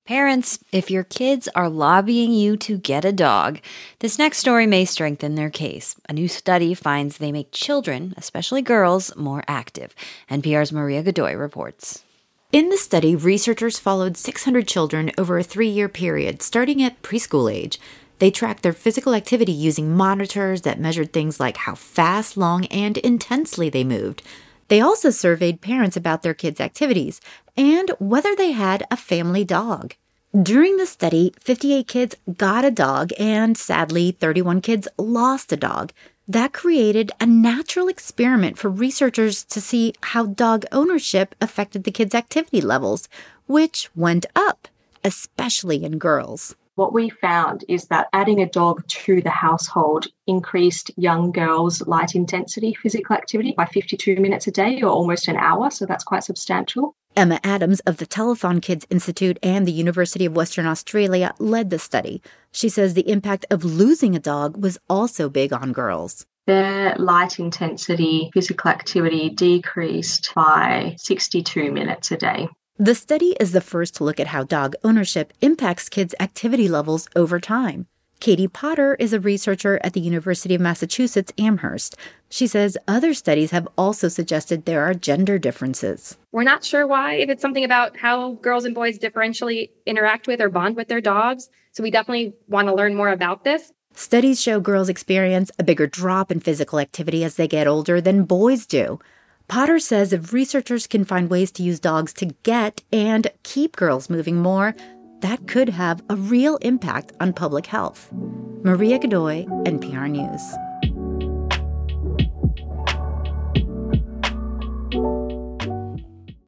Parents, if your kids are lobbying you to get a dog, this next story may strengthen their case. A new study finds they make children, especially girls, more active. NPR's Maria Godoy reports. In the study, researchers followed 600 children over a 3-year period, starting at preschool age. They tracked their physical activity using monitors that measured things like how fast, long, and intensely they moved. They also surveyed parents about their kids' activities and whether they had a family dog. During the study, 58 kids got a dog and, sadly, 31 kids lost a dog. That created a natural experiment for researchers to see how dog ownership affected the kids' activity levels, which went up, especially in girls. What we found is that adding a dog to the household increased young girls' light intensity physical activity by 52 minutes a day, or almost an hour, so that's quite substantial. Emma Adams of the Telethon Kids Institute and the University of Western Australia led the study. She says the impact of losing a dog was also big on girls. Their light intensity physical activity decreased by 62 minutes a day. The study is the first to look at how dog ownership impacts kids' activity levels over time. Katie Potter is a researcher at the University of Massachusetts Amherst. She says other studies have also suggested there are gender differences. We're not sure why, if it's something about how girls and boys differentially interact with or bond with their dogs. So we definitely want to learn more about this. Studies show girls experience a bigger drop in physical activity as they get older than boys do. Potter says if researchers can find ways to use dogs to get and keep girls moving more, that could have a real impact on public health. Maria Godoy, NPR News.